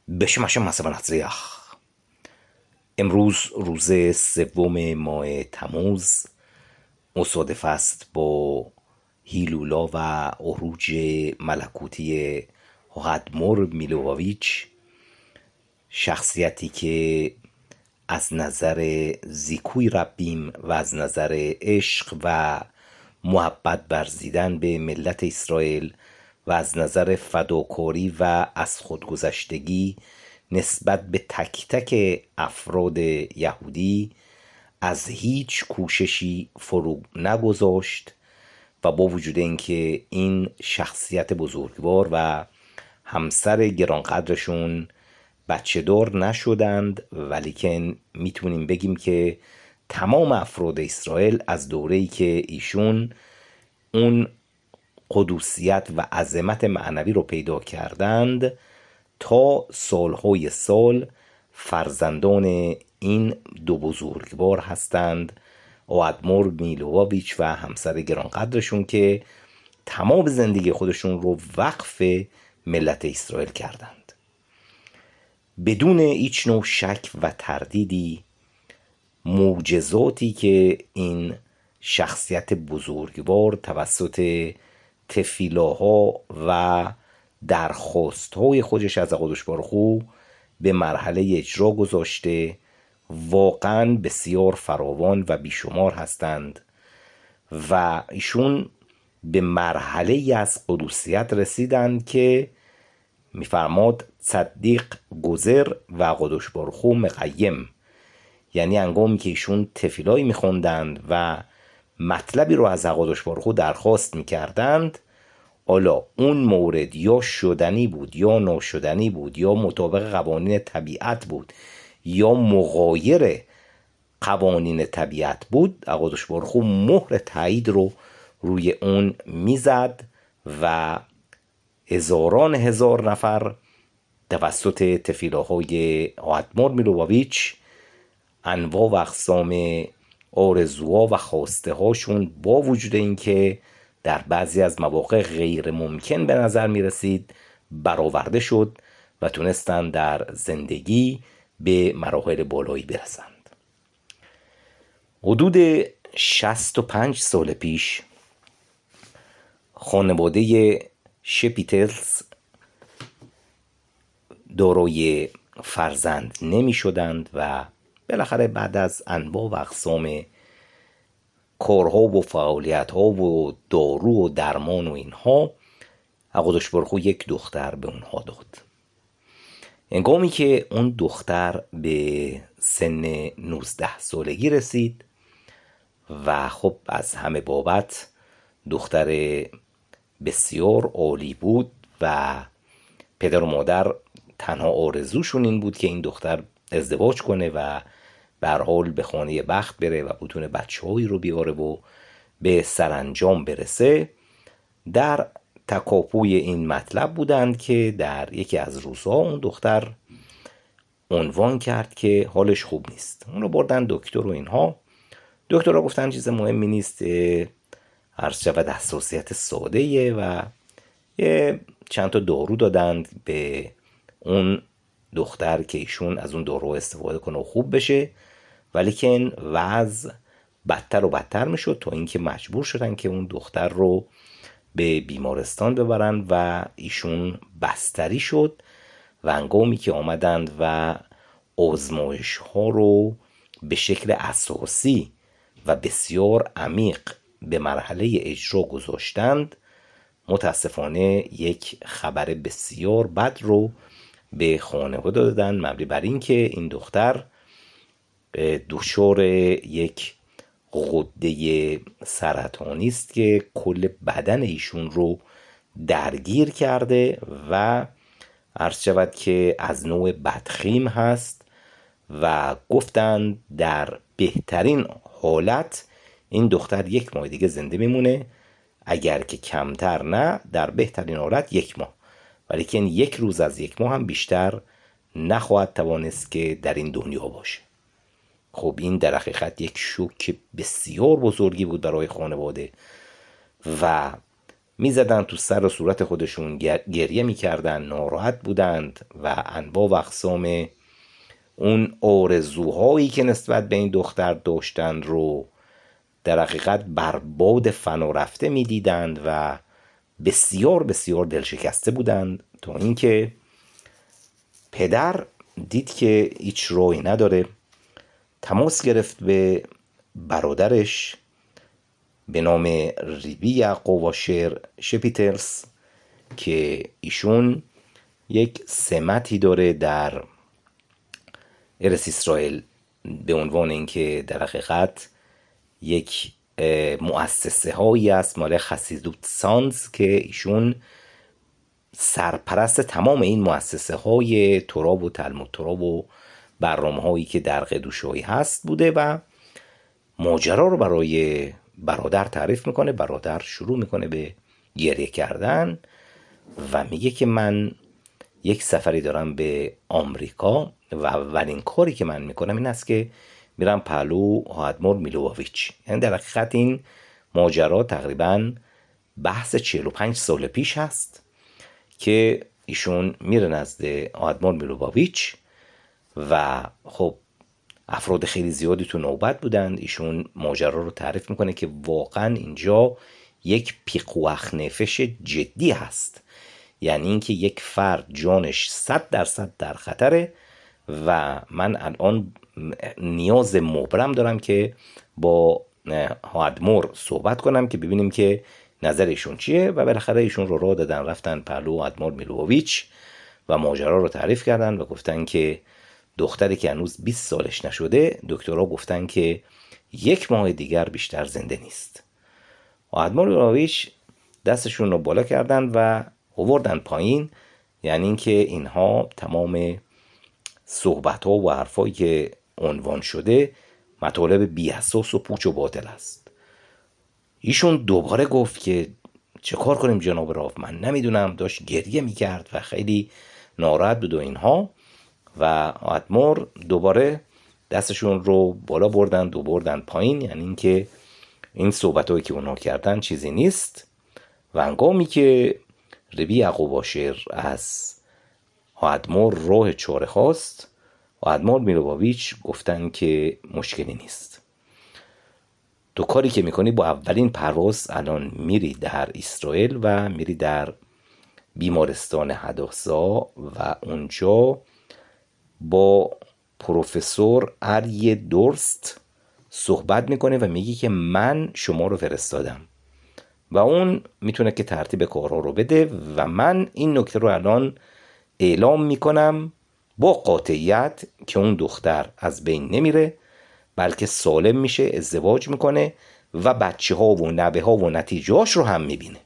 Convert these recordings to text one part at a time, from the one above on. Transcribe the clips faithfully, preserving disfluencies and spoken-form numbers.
بشمش مثلا نتریخ. امروز روز سوم ماه تموز مصادف است با هیلولا و عروج ملکوتی هادمور میلوویچ، شخصیتی که از نظر زیکوی ربیم و از نظر عشق و محبت برزیدن به ملت اسرائیل و از نظر فداکاری و از خودگذشتگی نسبت به تک تک افراد یهودی از هیچ کوششی فرو نگذاشت و با وجود اینکه این شخصیت بزرگوار و همسر گرانقدرشون بچه دار نشدند، ولیکن میتونیم بگیم که تمام افراد اسرائیل از دوره‌ای که ایشون اون قدوسیت و عظمت معنوی رو پیدا کردند تا سالهای سال فرزندان این دو بزرگوار هستند، هادمور میلوویچ و همسر گرانقدرشون، که تمام زندگی خودشون رو وقف ملت اسرائیل کردند. بدون هیچ نوع شک و تردیدی معجزاتی که این شخصیت بزرگوار توسط تفیلاها و درخواستهای خودش از قدوس بارخو به مرحله اجرا گذاشته واقعا بسیار فراوان و بیشمار هستند و ایشون به مرحله از قدوسیت رسیدند که میفرماد صدیق گذر و قدوس بارخو مقیم، یعنی انگامی که ایشون تفیلایی میخوندند و مطلبی رو از قدوس بارخو درخواست میکردند، حالا اون مورد یا شدنی بود یا ناشدنی بود یا مطابق قوانین طبیعت بود یا مغایر قوانین طبیعت بود، قدوس بارخو مهر تایید رو روی اون میزد و هزاران هزار نفر توسط تفیلاهای هادمور میلوویچ انواع و اقسام آرزوها و خواسته هاشون با وجود اینکه در بعضی از مواقع غیر ممکن به نظر می رسید برآورده شد و تونستند در زندگی به مراحل بالایی برسند. حدود شصت و پنج سال پیش خانواده شپیتلز دارای فرزند نمی شدند و بالاخره بعد از انواع و اقسام کارها و فعالیتها و دارو و درمان و اینها قدوس بارخو یک دختر به اونها داد. هنگامی که اون دختر به سن نوزده سالگی رسید و خب از همه بابت دختر بسیار عالی بود و پدر و مادر تنها آرزوشون این بود که این دختر ازدواج کنه و به هر حال به خانه بخت بره و بتونه بچه‌هایی رو بیاره و به سرانجام برسه، در تکاپوی این مطلب بودند که در یکی از روزها اون دختر عنوان کرد که حالش خوب نیست. اون رو بردن دکتر و اینها. دکترها گفتن چیز مهمی نیست، عرض شود حساسیت ساده‌ایه و یه چند تا دارو دادند به اون دختر که ایشون از اون دارو استفاده کنه و خوب بشه، ولیکن وضع بدتر و بدتر میشد تا اینکه مجبور شدن که اون دختر رو به بیمارستان ببرن و ایشون بستری شد و هنگامی که آمدند و آزمایش ها رو به شکل اساسی و بسیار عمیق به مرحله اجرا گذاشتند، متاسفانه یک خبر بسیار بد رو به خانواده دادن، مبنی بر این که این دختر دچار یک غده سرطانی است که کل بدن ایشون رو درگیر کرده و عرض شود که از نوع بدخیم هست و گفتند در بهترین حالت این دختر یک ماه دیگه زنده میمونه، اگر که کمتر نه در بهترین حالت یک ماه، ولیکن یک روز از یک ماه هم بیشتر نخواهد توانست که در این دنیا باشه. خب این در حقیقت یک شوک بسیار بزرگی بود برای خانواده و میزدن تو سر و صورت خودشون، گریه میکردن، ناراحت بودند و انواع و اقسام اون آرزوهایی که نسبت به این دختر داشتند رو در حقیقت برباد فنا رفته میدیدند و بسیار بسیار دلشکسته بودند، تا اینکه پدر دید که هیچ راهی نداره، تماس گرفت به برادرش به نام ریبی یعقوباشر شپیتلس که ایشون یک سمتی داره در ارث اسرائیل به عنوان اینکه در حقیقت یک مؤسسه هایی است مال خسیدوت سانز که ایشون سرپرست تمام این مؤسسه های توراب و تلمود توراب و برنامه هایی که در قدوشایی هست بوده و ماجرا رو برای برادر تعریف میکنه. برادر شروع میکنه به گریه کردن و میگه که من یک سفری دارم به آمریکا و اولین کاری که من میکنم این است که میرم پهلو آدمور میلووویچ. یعنی در حقیقت این ماجرا تقریبا بحث چهل و پنج سال پیش هست که ایشون میره نزد آدمور میلووویچ و خب افراد خیلی زیادی تو نوبت بودند. ایشون ماجرا رو تعریف میکنه که واقعا اینجا یک پیقوخ نفش جدی هست، یعنی اینکه یک فرد جانش صد درصد در خطره و من الان نیاز مبرم دارم که با آدمور صحبت کنم که ببینیم که نظر ایشون چیه. و بالاخره ایشون رو راه دادن، رفتن پهلو آدمور میلووویچ و ماجرا رو تعریف کردن و گفتن که دختری که هنوز بیست سالش نشده، دکترها گفتن که یک ماه دیگر بیشتر زنده نیست. آدمور میلووویچ دستشون رو بالا کردن و آوردن پایین، یعنی اینکه اینها تمام صحبت ها و حرفایی که عنوان شده مطالب بی اساس و پوچ و باطل است. ایشون دوباره گفت که چه کار کنیم جناب راو، من نمیدونم. داشت گریه میکرد و خیلی ناراحت بود و اینها. و آدمور دوباره دستشون رو بالا بردن و بردن پایین، یعنی اینکه این صحبت هایی که اونها کردن چیزی نیست. و هنگامی که ریبی یعقوباشر از آدمور راه چاره خواست، آدمور میلووویچ گفتن که مشکلی نیست، تو کاری که میکنی با اولین پرواز الان میری در اسرائیل و میری در بیمارستان هداسا و اونجا با پروفسور ارای دورست صحبت میکنه و میگی که من شما رو فرستادم و اون میتونه که ترتیب کارها رو بده و من این نکته رو الان اعلام میکنم با قاطعیت که اون دختر از بین نمیره، بلکه سالم میشه، ازدواج میکنه و بچه ها و نوه ها و نتیجهاش رو هم میبینه.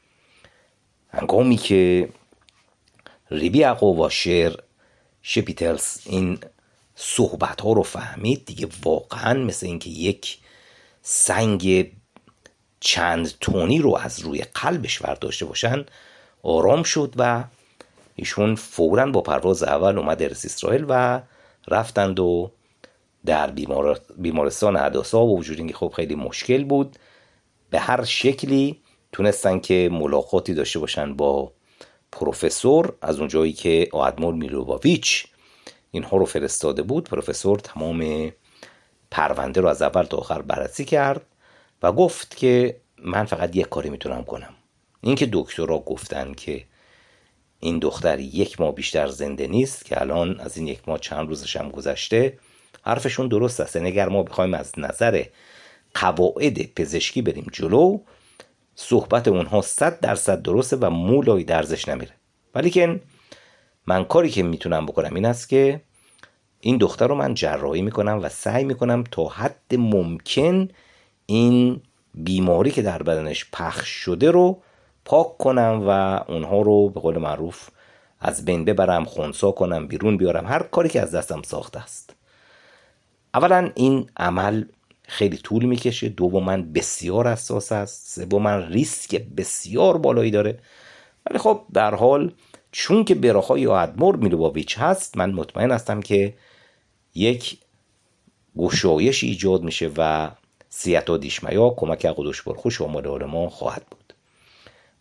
هنگامی که ریبی یعقوباشر شپیتلس این صحبت ها رو فهمید، دیگه واقعا مثل اینکه یک سنگ چند تونی رو از روی قلبش برداشته باشن، آرام شد و ایشون فوراً با پرواز اول اومد ارث اسرائیل و رفتند و در بیمار... بیمارستان هداسا و وجود اینکه خب خیلی مشکل بود، به هر شکلی تونستن که ملاقاتی داشته باشن با پروفسور. از اونجایی که آدمور میلووویچ اینها رو فرستاده بود، پروفسور تمام پرونده رو از اول تا آخر بررسی کرد و گفت که من فقط یک کاری میتونم کنم. اینکه دکترها گفتن که این دختر یک ماه بیشتر زنده نیست، که الان از این یک ماه چند روزش هم گذشته، حرفشون درست است. یعنی اگر ما بخوایم از نظر قواعد پزشکی بریم جلو، صحبت اونها صد درصد درسته و مولای درزش نمیره. ولی که من کاری که میتونم بکنم این است که این دختر رو من جراحی میکنم و سعی میکنم تا حد ممکن این بیماری که در بدنش پخش شده رو پاک کنم و اونها رو به قول معروف از بین ببرم، خنثی کنم، بیرون بیارم، هر کاری که از دستم ساخته است. اولا این عمل خیلی طول میکشه، دوما بسیار حساس است، سوما ریسک بسیار بالایی داره. ولی خب در حال چون که براخای آدمور میلووویچ هست، من مطمئن هستم که یک گشایش ایجاد میشه و سیاتا دیشمیا کمک قدوش برخوش آماده ما خواهد بود.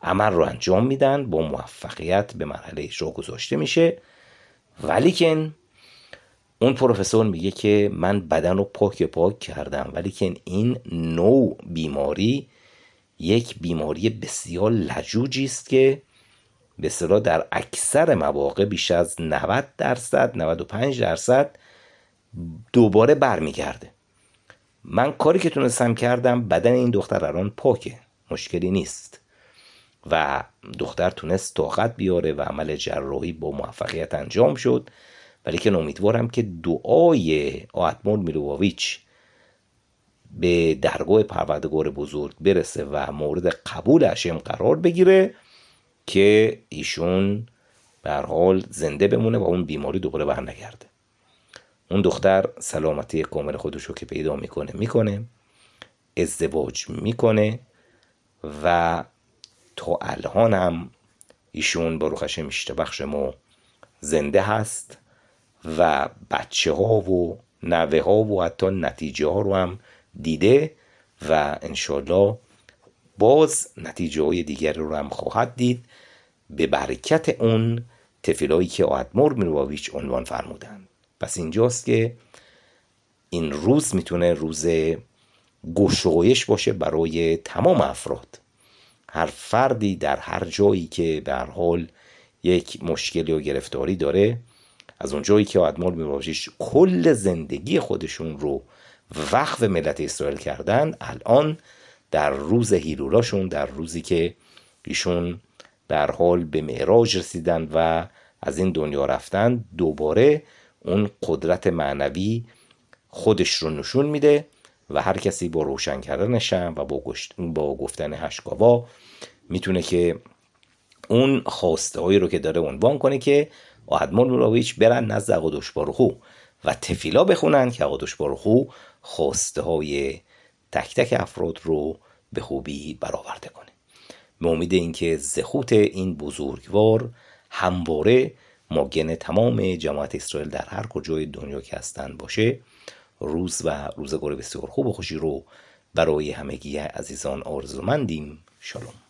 عمل رو انجام میدن، با موفقیت به مرحله اجرا گذاشته میشه. ولیکن اون پروفسور میگه که من بدن رو پاک پاک کردم، ولیکن این نوع بیماری یک بیماری بسیار لجوجی است که به اصطلاح در اکثر مواقع بیش از نود درصد نود و پنج درصد دوباره برمیگرده. من کاری که تونستم کردم، بدن این دختر الان پاکه، مشکلی نیست و دختر تونست طاقت بیاره و عمل جراحی با موفقیت انجام شد. ولی که امیدوارم که دعای آدمور میلووویچ به درگاه پروردگار بزرگ برسه و مورد قبول هشم قرار بگیره که ایشون به هر حال زنده بمونه و اون بیماری دوباره برنگرده. اون دختر سلامتی کامل خودشو که پیدا میکنه میکنه ازدواج میکنه و تا الان هم ایشون با روخش میشتبخش ما زنده هست و بچه ها و نوه ها و حتی نتیجه ها رو هم دیده و انشالله باز نتیجه های دیگر رو هم خواهد دید به برکت اون تفیلایی که آدمور میلووویچ عنوان فرمودن. پس اینجاست که این روز میتونه روز گشایش باشه برای تمام افراد. هر فردی در هر جایی که به هر حال یک مشکلی و گرفتاری داره، از اون جایی که آدمور میلووویچ کل زندگی خودشون رو وقف ملت اسرائیل کردن، الان در روز هیلولاشون، در روزی که ایشون در حال به معراج رسیدن و از این دنیا رفتن، دوباره اون قدرت معنوی خودش رو نشون میده و هر کسی با روشن کردن شمع و با, با گفتن هشگاوا میتونه که اون خواسته هایی رو که داره عنوان کنه که آدمور میلووویچ برن نزد اقادوش باروخو و تفیلا بخونن که اقادوش باروخو خواسته های تک تک افراد رو به خوبی برآورده کنه. به امید اینکه زخوت این بزرگوار همواره ماگن تمام جماعت اسرائیل در هر کجای دنیا که هستن باشه. روز و روزگار بسیار خوب و خوشی رو برای همگی عزیزان آرزومندیم. شالوم.